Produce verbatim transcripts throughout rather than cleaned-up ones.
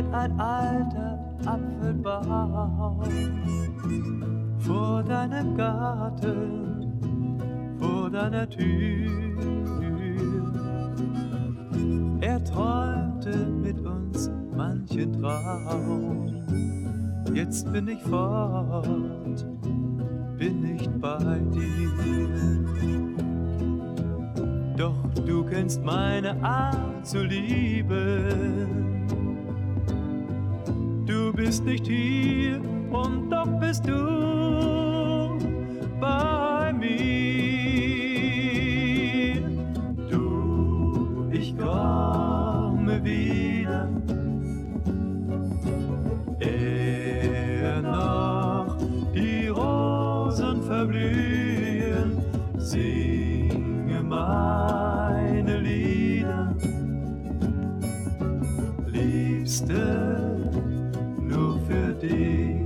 steht ein alter Apfelbaum vor deinem Garten, vor deiner Tür. Er träumte mit uns manchen Traum. Jetzt bin ich fort, bin nicht bei dir. Doch du kennst meine Art zu lieben. Du bist nicht hier und doch bist du bei mir. Du, ich komme wieder. Ehe noch die Rosen verblühen, singe meine Lieder. Liebste, nur für dich.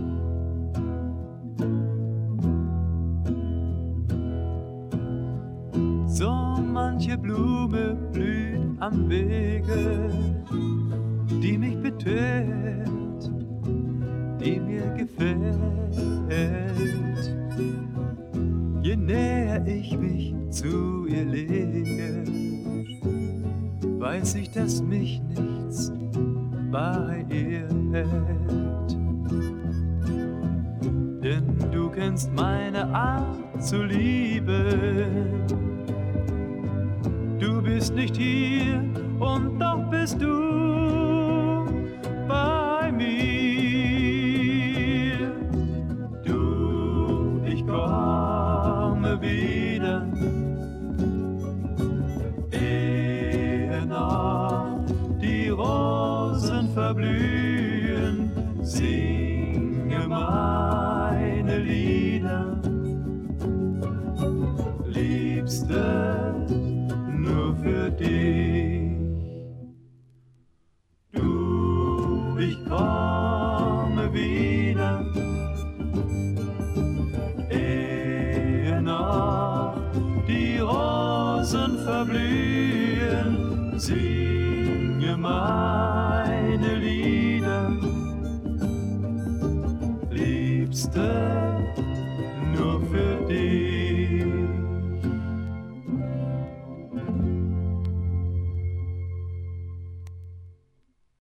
So manche Blume blüht am Wege, die mich betört, die mir gefällt. Je näher ich mich zu ihr lege, weiß ich, dass mich nichts bei ihr hält. Denn du kennst meine Art zu lieben. Du bist nicht hier und doch bist du bei mir. Du, ich komme wieder. Ehe noch die Rosen verblühen, singe meine Lieder. Liebste, nur für dich. Du, ich komme wieder. Ehe noch die Rosen verblühen, sie